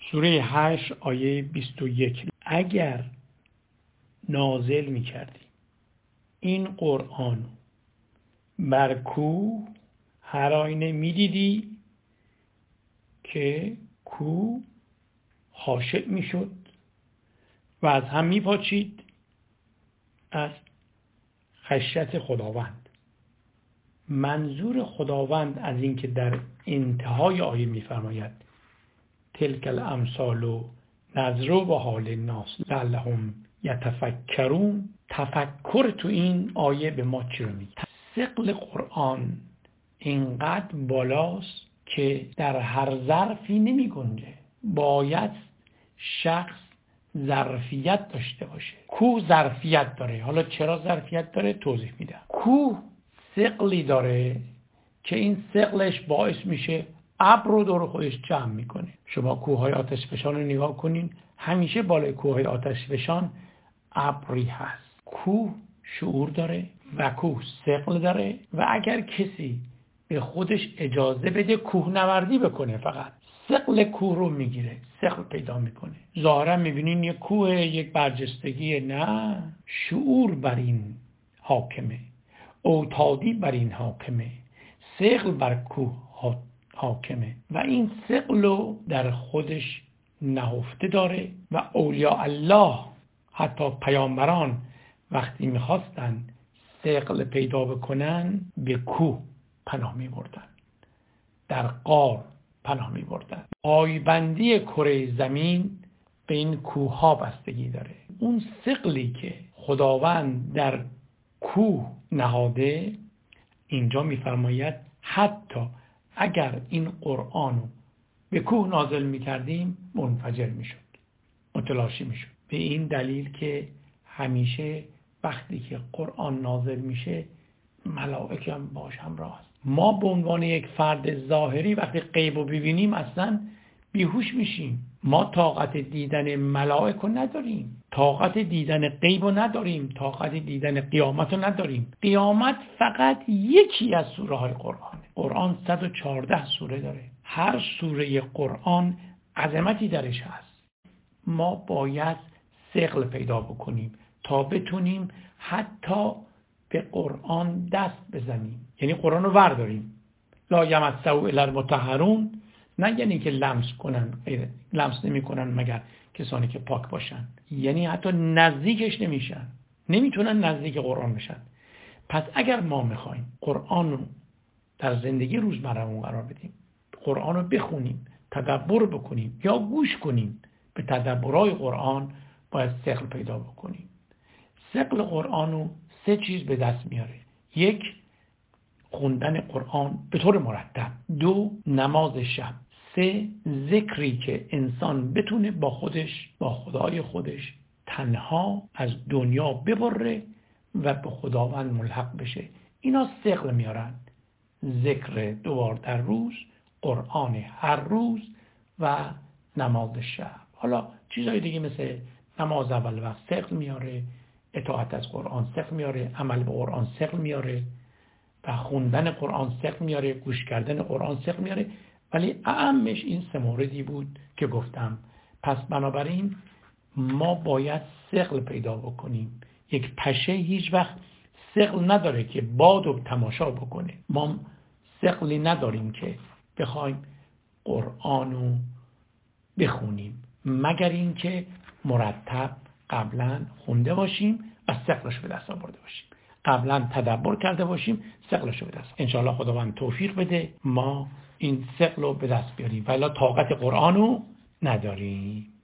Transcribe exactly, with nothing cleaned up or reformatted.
سوره هشت آیه بیست و یک. اگر نازل می‌کردی این قرآن بر کوه، هر آینه می‌دیدی که کوه خاشع می‌شد و از هم می‌پاچید از خشیت خداوند. منظور خداوند از این که در انتهای آیه می‌فرماید تلک الامثال نضرب حال الناس لعلهم یتفکرون، تفکر تو این آیه به ما چی رو میگه؟ ثقل قرآن اینقدر بالاست که در هر ظرفی نمی گنجه. باید شخص ظرفیت داشته باشه. کوه ظرفیت داره. حالا چرا ظرفیت داره توضیح میدم. کوه ثقلی داره که این ثقلش باعث میشه ابر رو دور خودش جمع میکنه. شما کوههای آتش فشان رو نگاه کنین، همیشه بالای کوههای آتش فشان ابری هست. کوه شعور داره و کوه ثقل داره و اگر کسی به خودش اجازه بده کوهنوردی بکنه، فقط ثقل کوه رو میگیره، ثقل پیدا میکنه. ظاهرا میبینین یک کوه، یک برجستگی، نه، شعور بر این حاکمه، اوتادی بر این حاکمه، ثقل بر کوه حاکمه و این ثقل رو در خودش نهفته داره و اولیاء الله، حتی پیامبران، وقتی میخواستن ثقل پیدا بکنن به کوه پناه میبردن، در غار پناه میبردن. پایبندی کره زمین به این کوه ها بستگی داره. اون ثقلی که خداوند در کوه نهاده، اینجا میفرماید حتی اگر این قرآن رو به کوه نازل میکردیم منفجر میشد، متلاشی میشد. به این دلیل که همیشه وقتی که قرآن نازل میشه ملائکه هم باش همراه است. ما به عنوان یک فرد ظاهری وقتی غیب رو ببینیم اصلا بیهوش میشیم. ما طاقت دیدن ملائکه رو نداریم، طاقت دیدن غیب رو نداریم، طاقت دیدن قیامت رو نداریم. قیامت فقط یکی از سوره های قرآنه. قرآن صد و چهارده سوره داره. هر سوره قرآن عظمتی درش هست. ما باید ثقل پیدا بکنیم تا بتونیم حتی به قرآن دست بزنیم، یعنی قرآن رو ورداریم. لا یمسه الا المطهرون، نه یعنی که لمس کنن، لمس نمی کنن مگر کسانی که پاک باشن، یعنی حتی نزدیکش نمیشن، نمیتونن نزدیک قرآن بشن. پس اگر ما میخوایم قرآن رو در زندگی روزمره‌مون قرار بدیم، قرآن رو بخونیم، تدبر بکنیم یا گوش کنیم به تدبرهای قرآن، باید ثقل پیدا بکنیم. ثقل قرآن رو سه چیز به دست میاره. یک، خوندن قرآن به طور مرتب. دو، نماز شب. سه، ذکری که انسان بتونه با خودش، با خدای خودش تنها از دنیا ببره و به خداوند ملحق بشه. اینا ثقل میارن. ذکر دوبار در روز، قرآن هر روز و نماز شب. حالا چیزهای دیگه مثل نماز اول وقت ثقل میاره، اطاعت از قرآن ثقل میاره، عمل به قرآن ثقل میاره و خوندن قرآن ثقل میاره، گوش کردن قرآن ثقل میاره. ولی اهمش این سه موردی بود که گفتم. پس بنابراین ما باید ثقل پیدا بکنیم. یک پشه هیچ وقت ثقل نداره که باد و تماشا بکنه. ما ثقلی نداریم که بخوایم قرآنو بخونیم، مگر اینکه مرتب قبلا خونده باشیم و ثقلش به دست آورده باشیم، قبلا تدبر کرده باشیم، ثقلش به دست. انشاءالله خداوند توفیق بده ما این ثقل رو به دست بیاریم، ولی طاقت قرآنو نداریم.